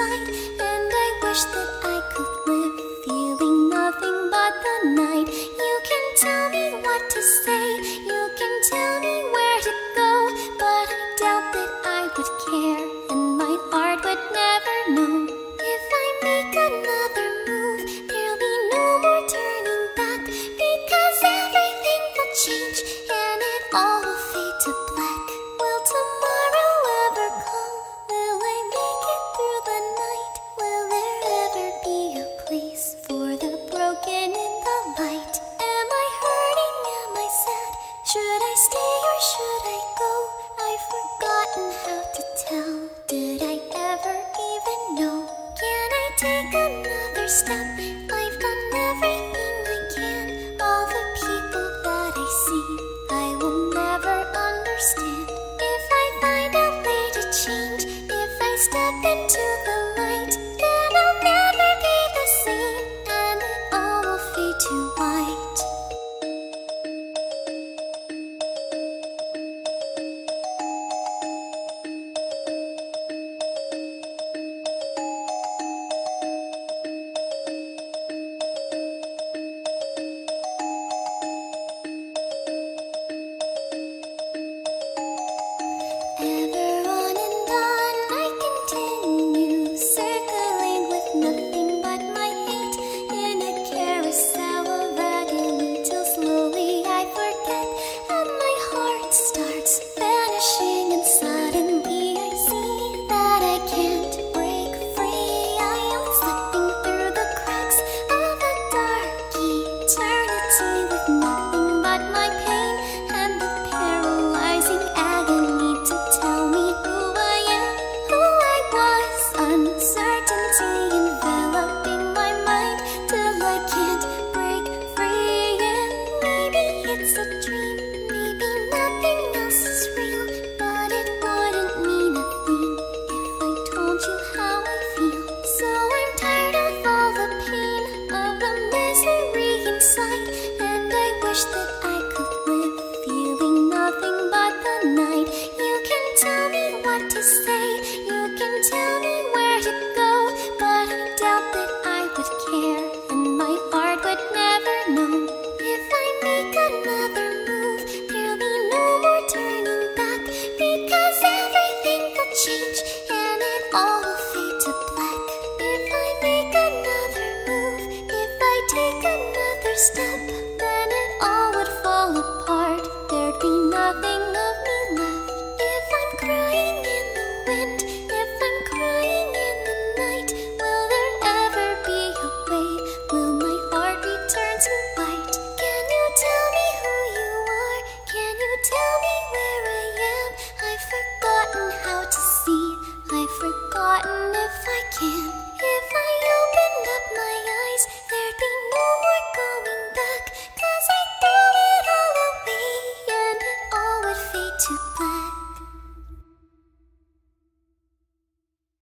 side, and I wish that I could live feeling nothing but the night. You can tell me what to say, you can tell me where to go, but I doubt that I would care, and my heart would never know. If I make another move, there'll be no more turning back, because everything will change and it all will fade to black. Will tomorrow ever come? Will I make it through the night? Will there ever be a place for the broken in the light? Am I hurting? Am I sad? Should I stay or should I go? I've forgotten how to tell. Did I ever even know? Can I take another step?